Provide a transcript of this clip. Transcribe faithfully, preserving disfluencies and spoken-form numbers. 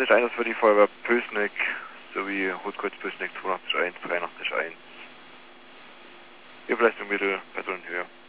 eins für die Feuerwehr Pößneck sowie Rotkreuz Pößneck zweiundachtzig eins, dreiundachtzig eins. Überleistung Mittel, Personenhöhe.